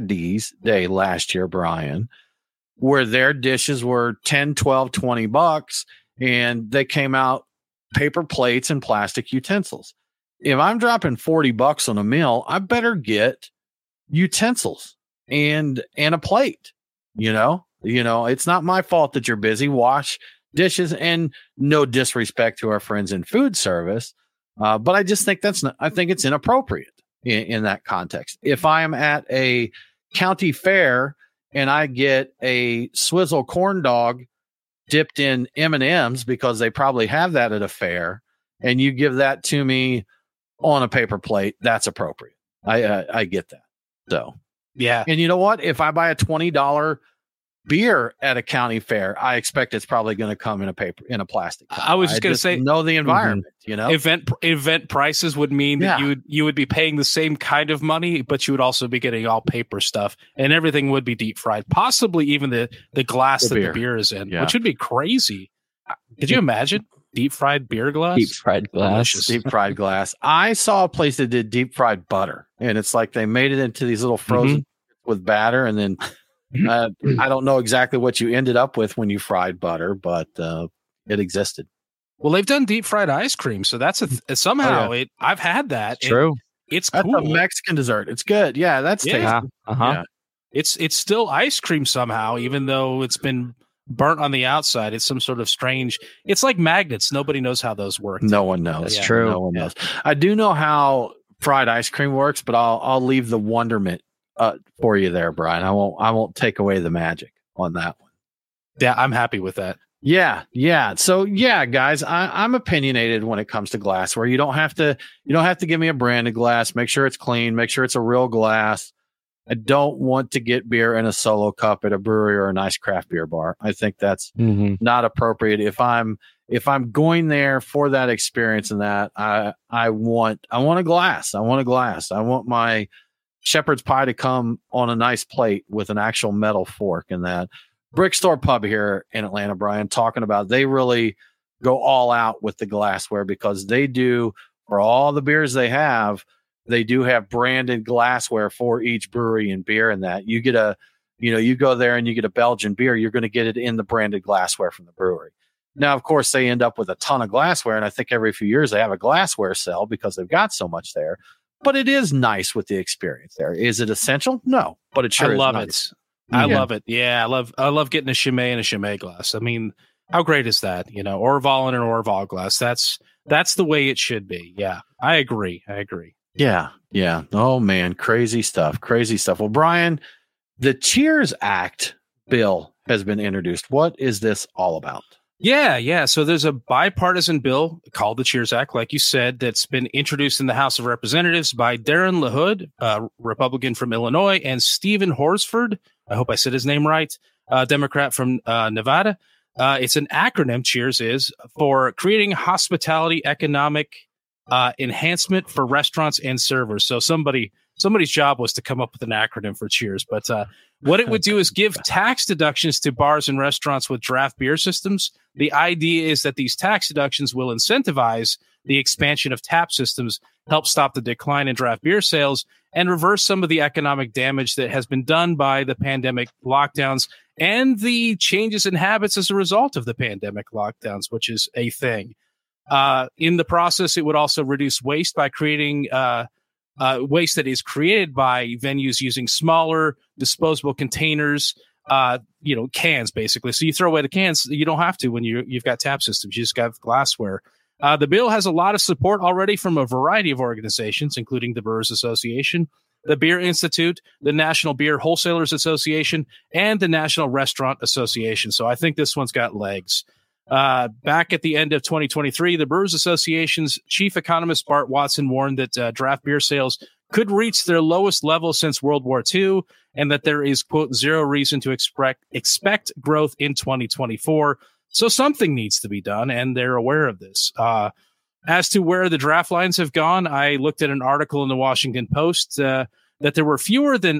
last year, Brian, where their dishes were $10, $12, $20, and they came out paper plates and plastic utensils. If I'm dropping $40 on a meal, I better get utensils and a plate. It's not my fault that you're busy. Wash dishes, and no disrespect to our friends in food service. But I just think I think it's inappropriate in that context. If I am at a county fair and I get a swizzle corn dog dipped in M&Ms because they probably have that at a fair, and you give that to me on a paper plate, that's appropriate. I get that. So, yeah. And you know what? If I buy a $20 beer at a county fair, I expect it's probably going to come in a plastic cup. I was just going to say, know the environment. Event prices would mean that you would be paying the same kind of money, but you would also be getting all paper stuff, and everything would be deep fried, possibly even the glass that the beer is in, which would be crazy. Could you imagine deep fried beer glass? Deep fried glass. Deep fried glass. I saw a place that did deep fried butter, and it's like they made it into these little frozen with batter, and then I don't know exactly what you ended up with when you fried butter, but it existed. Well, they've done deep fried ice cream, so that's somehow I've had that. It's true. It's that's cool. a Mexican dessert. It's good. Yeah, that's tasty. Yeah. It's still ice cream somehow, even though it's been burnt on the outside. It's some sort of strange. It's like magnets. Nobody knows how those work. No one knows. That's true. No one knows. I do know how fried ice cream works, but I'll leave the wonderment for you there, Brian. I won't take away the magic on that one. Yeah, I'm happy with that. Yeah. So guys, I'm opinionated when it comes to glassware. You don't have to give me a branded glass. Make sure it's clean. Make sure it's a real glass. I don't want to get beer in a Solo cup at a brewery or a nice craft beer bar. I think that's not appropriate. If I'm going there for that experience and that, I want a glass. I want a glass. I want my shepherd's pie to come on a nice plate with an actual metal fork. And that Brick Store Pub here in Atlanta, Brian, talking about, they really go all out with the glassware because they do, for all the beers they do have branded glassware for each brewery and beer. And that you get you go there and you get a Belgian beer, you're going to get it in the branded glassware from the brewery. Now, of course, they end up with a ton of glassware. And I think every few years they have a glassware sale because they've got so much there. But it is nice with the experience there. Is it essential? No, but it sure is nice. I love it. Yeah, I love getting a Chimay and a Chimay glass. I mean, how great is that? Orval and an Orval glass. That's the way it should be. Yeah, I agree. Yeah. Oh man, crazy stuff. Well, Brian, the Cheers Act bill has been introduced. What is this all about? Yeah. So there's a bipartisan bill called the Cheers Act, like you said, that's been introduced in the House of Representatives by Darren LaHood, a Republican from Illinois, and Stephen Horsford, I hope I said his name right, Democrat from Nevada. It's an acronym, Cheers is, for creating hospitality economic enhancement for restaurants and servers. So somebody's job was to come up with an acronym for Cheers. But what it would do is give tax deductions to bars and restaurants with draft beer systems. The idea is that these tax deductions will incentivize the expansion of tap systems, help stop the decline in draft beer sales, and reverse some of the economic damage that has been done by the pandemic lockdowns and the changes in habits as a result of the pandemic lockdowns, which is a thing. In the process, it would also reduce waste by creating waste that is created by venues using smaller disposable containers, cans, basically. So you throw away the cans. You don't have to when you've got tap systems. You just got glassware. The bill has a lot of support already from a variety of organizations, including the Brewers Association, the Beer Institute, the National Beer Wholesalers Association, and the National Restaurant Association. So I think this one's got legs. Back at the end of 2023, the Brewers Association's chief economist Bart Watson warned that draft beer sales could reach their lowest level since World War II, and that there is, quote, zero reason to expect growth in 2024. So something needs to be done, and they're aware of this. As to where the draft lines have gone, I looked at an article in the Washington Post that there were fewer than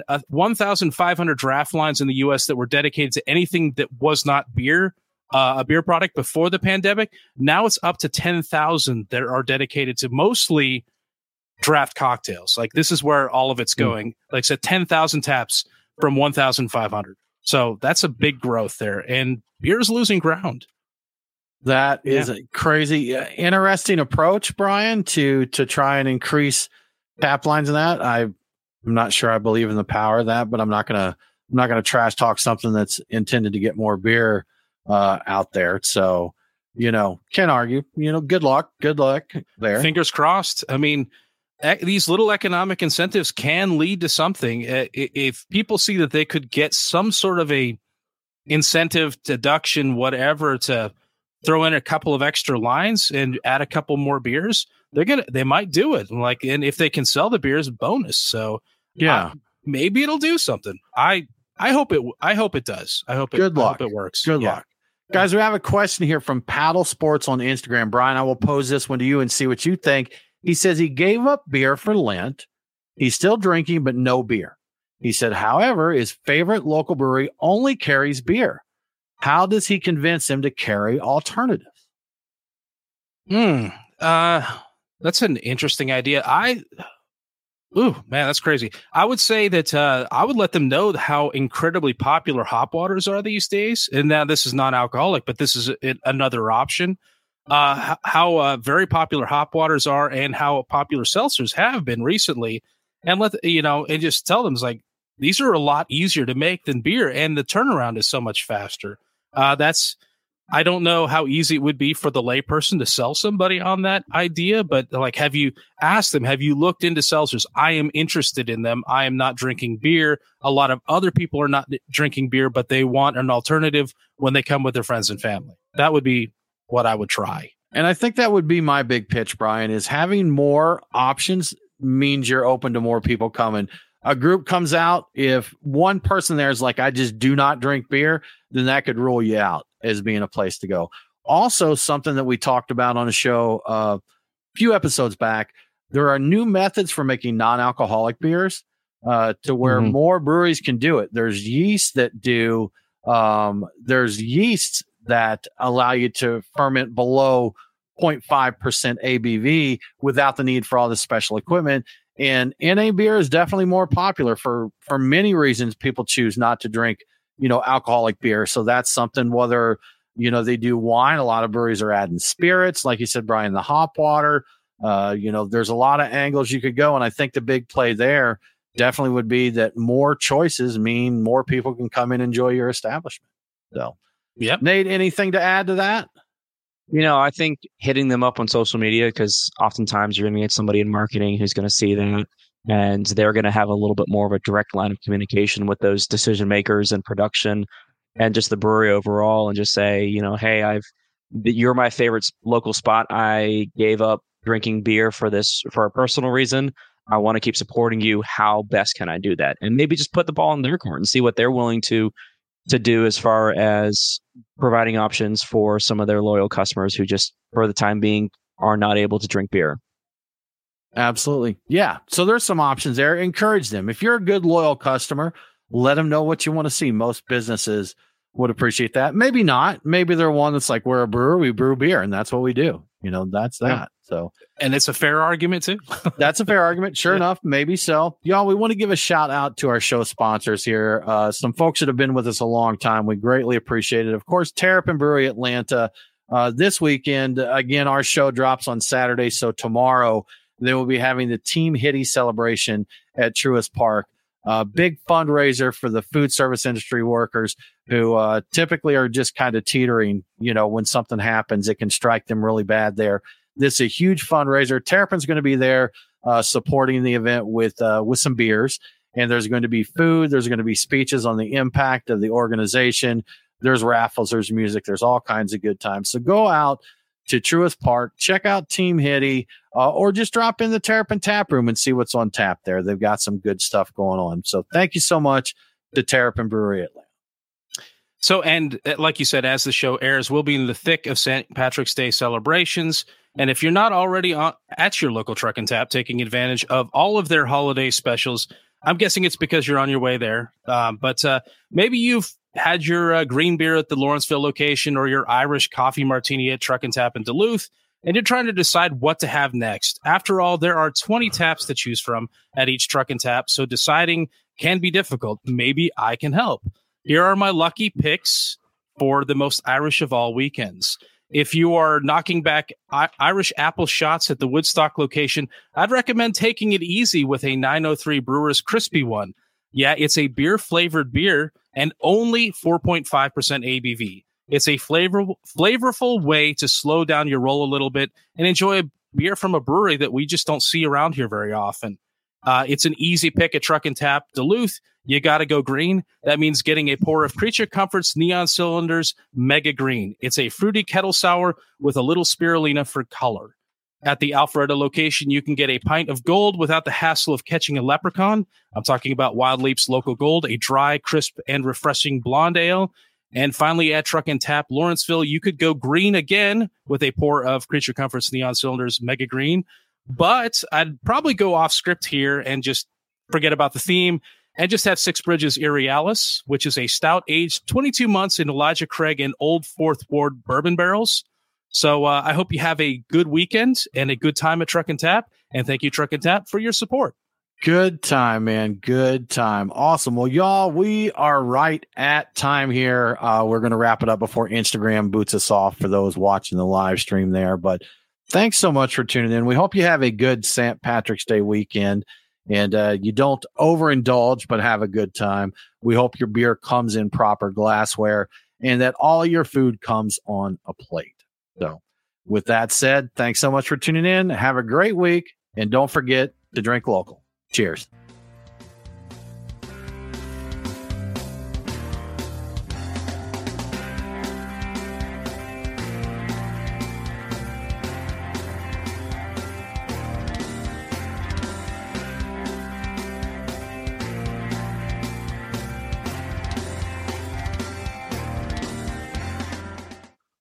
1,500 draft lines in the U.S. that were dedicated to anything that was not beer, a beer product before the pandemic. Now it's up to 10,000 that are dedicated to mostly draft cocktails. Like, this is where all of it's going. Like I said, 10,000 taps from 1,500. So that's a big growth there, and beer is losing ground. That is a crazy, interesting approach, Brian, to try and increase tap lines in that. I'm not sure I believe in the power of that, but I'm not gonna trash talk something that's intended to get more beer out there. So, can't argue. Good luck there. Fingers crossed. I mean, these little economic incentives can lead to something. If people see that they could get some sort of a incentive, deduction, whatever, to throw in a couple of extra lines and add a couple more beers, they might do it. And if they can sell the beers, bonus. So maybe it'll do something. I hope it does. Good luck. I hope it works. Good luck. Guys, we have a question here from Paddle Sports on Instagram. Brian, I will pose this one to you and see what you think. He says he gave up beer for Lent. He's still drinking, but no beer. He said, however, his favorite local brewery only carries beer. How does he convince him to carry alternatives? That's an interesting idea. That's crazy. I would say that I would let them know how incredibly popular hop waters are these days. And now this is non-alcoholic, but this is another option. How very popular hop waters are and how popular seltzers have been recently. And and just tell them, it's like, these are a lot easier to make than beer, and the turnaround is so much faster. I don't know how easy it would be for the layperson to sell somebody on that idea, but have you asked them, have you looked into seltzers? I am interested in them. I am not drinking beer. A lot of other people are not drinking beer, but they want an alternative when they come with their friends and family. That would be what I would try. And I think that would be my big pitch, Brian, is having more options means you're open to more people coming. A group comes out, if one person there is like, I just do not drink beer, then that could rule you out as being a place to go. Also, something that we talked about on a show a few episodes back, there are new methods for making non-alcoholic beers to where more breweries can do it. There's yeast that there's yeasts that allow you to ferment below 0.5% ABV without the need for all this special equipment. And NA beer is definitely more popular for many reasons. People choose not to drink, alcoholic beer. So that's something, whether, they do wine, a lot of breweries are adding spirits. Like you said, Brian, the hop water, there's a lot of angles you could go. And I think the big play there definitely would be that more choices mean more people can come and enjoy your establishment. So, Nate, anything to add to that? I think hitting them up on social media, because oftentimes you're going to get somebody in marketing who's going to see that, and they're going to have a little bit more of a direct line of communication with those decision makers and production and just the brewery overall, and just say, hey, You're my favorite local spot. I gave up drinking beer for a personal reason. I want to keep supporting you. How best can I do that? And maybe just put the ball in their court and see what they're willing to do as far as providing options for some of their loyal customers who just, for the time being, are not able to drink beer. Absolutely. Yeah. So there's some options there. Encourage them. If you're a good, loyal customer, let them know what you want to see. Most businesses would appreciate that. Maybe not. Maybe they're one that's like, we're a brewer, we brew beer, and that's what we do. That's that. Yeah. So, and it's a fair argument too. That's a fair argument. Sure enough, maybe so. Y'all, we want to give a shout out to our show sponsors here. Some folks that have been with us a long time. We greatly appreciate it. Of course, Terrapin Brewery Atlanta. This weekend, again, our show drops on Saturday. So tomorrow they will be having the Team Hitty celebration at Truist Park. Big fundraiser for the food service industry workers who typically are just kind of teetering. When something happens, it can strike them really bad there. This is a huge fundraiser. Terrapin's going to be there supporting the event with some beers, and there's going to be food. There's going to be speeches on the impact of the organization. There's raffles. There's music. There's all kinds of good times. So go out to Truist Park, check out Team Hitty, or just drop in the Terrapin Tap Room and see what's on tap there. They've got some good stuff going on. So thank you so much to Terrapin Brewery Atlanta. So, and like you said, as the show airs, we'll be in the thick of St. Patrick's Day celebrations. And if you're not already at your local Truck and Tap taking advantage of all of their holiday specials, I'm guessing it's because you're on your way there. But maybe you've had your green beer at the Lawrenceville location or your Irish coffee martini at Truck and Tap in Duluth, and you're trying to decide what to have next. After all, there are 20 taps to choose from at each Truck and Tap, so deciding can be difficult. Maybe I can help. Here are my lucky picks for the most Irish of all weekends. If you are knocking back Irish apple shots at the Woodstock location, I'd recommend taking it easy with a 903 Brewers Crispy One. Yeah, it's a beer-flavored beer and only 4.5% ABV. It's a flavorful way to slow down your roll a little bit and enjoy a beer from a brewery that we just don't see around here very often. It's an easy pick at Truck and Tap Duluth. You got to go green. That means getting a pour of Creature Comforts Neon Cylinders Mega Green. It's a fruity kettle sour with a little spirulina for color. At the Alpharetta location, you can get a pint of gold without the hassle of catching a leprechaun. I'm talking about Wild Leap's Local Gold, a dry, crisp, and refreshing blonde ale. And finally, at Truck and Tap Lawrenceville, you could go green again with a pour of Creature Comforts Neon Cylinders Mega Green. But I'd probably go off script here and just forget about the theme and just have Six Bridges Irrealis, which is a stout aged 22 months in Elijah Craig and Old Fourth Ward bourbon barrels. So I hope you have a good weekend and a good time at Truck and Tap. And thank you, Truck and Tap, for your support. Good time, man. Good time. Awesome. Well, y'all, we are right at time here. We're going to wrap it up before Instagram boots us off for those watching the live stream there. But thanks so much for tuning in. We hope you have a good St. Patrick's Day weekend and you don't overindulge, but have a good time. We hope your beer comes in proper glassware and that all your food comes on a plate. So with that said, thanks so much for tuning in. Have a great week. And don't forget to drink local. Cheers.